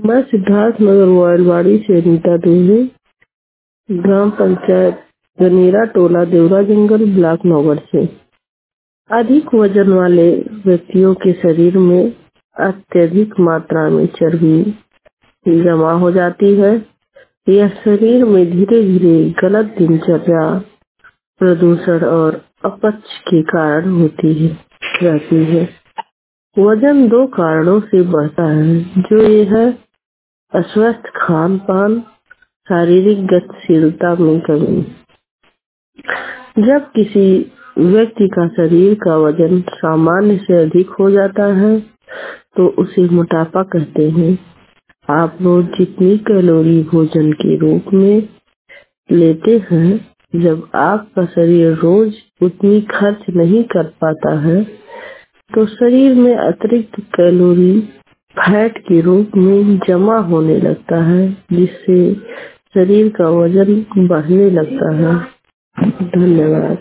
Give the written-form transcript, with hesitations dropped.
मैं सिद्धार्थ नगर वायलवाड़ी से नीता दूल्हे, ग्राम पंचायत गनेरा टोला देवरा जंगल ब्लॉक नौगढ़ से। अधिक वजन वाले व्यक्तियों के शरीर में अत्यधिक मात्रा में चर्बी जमा हो जाती है। यह शरीर में धीरे धीरे गलत दिनचर्या, प्रदूषण और अपच के कारण रहती है। वजन दो कारणों से बढ़ता है, जो ये है अस्वस्थ खान पान, शारीरिक गतिशीलता में कमी। जब किसी व्यक्ति का शरीर का वजन सामान्य से अधिक हो जाता है तो उसे मोटापा कहते हैं। आप रोज जितनी कैलोरी भोजन के रूप में लेते हैं, जब आपका शरीर रोज उतनी खर्च नहीं कर पाता है तो शरीर में अतिरिक्त कैलोरी फैट के रूप में जमा होने लगता है, जिससे शरीर का वजन बढ़ने लगता है। धन्यवाद।